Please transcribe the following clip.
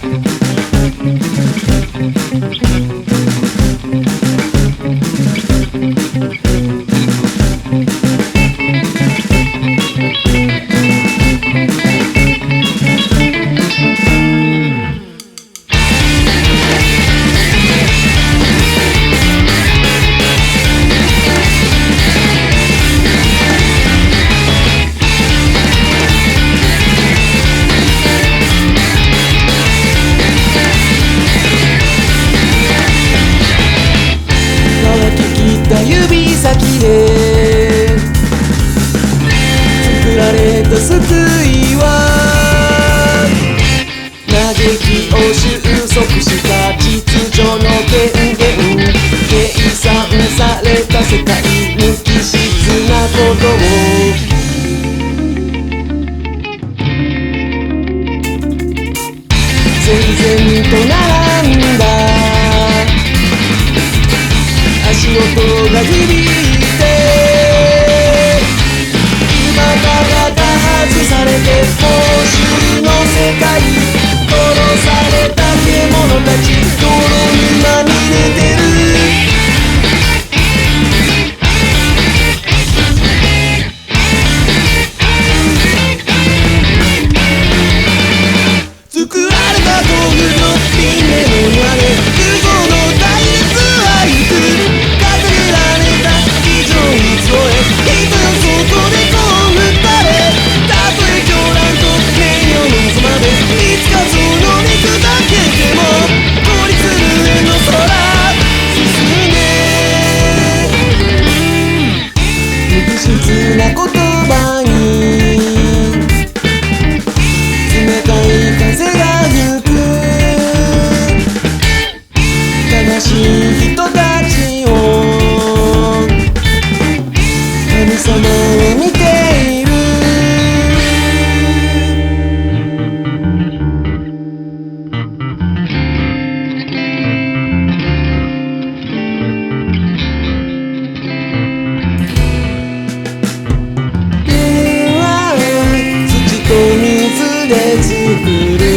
指先で作られた救いは嘆きを収束した秩序の権限計算された世界無機質なことを整然と並んだ足音が響いて今からが外されて報酬の世界殺された獣たち泥にまみれてる作られた道具の輪廻の屋根空想の隊列は行くな言葉に冷たい風が吹く悲しい人たちを神様を見ている水で作る